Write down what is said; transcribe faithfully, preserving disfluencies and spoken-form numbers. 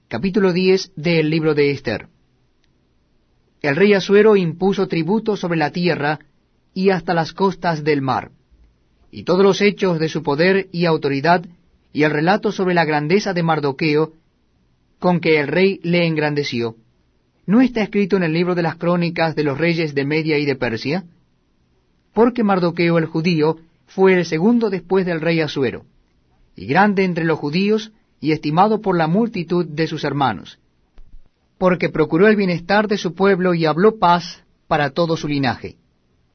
Capítulo diez del libro de Ester. El rey Asuero impuso tributo sobre la tierra y hasta las costas del mar, y todos los hechos de su poder y autoridad, y el relato sobre la grandeza de Mardoqueo, con que el rey le engrandeció, ¿no está escrito en el libro de las crónicas de los reyes de Media y de Persia? Porque Mardoqueo el judío fue el segundo después del rey Asuero, y grande entre los judíos, y estimado por la multitud de sus hermanos, porque procuró el bienestar de su pueblo y habló paz para todo su linaje.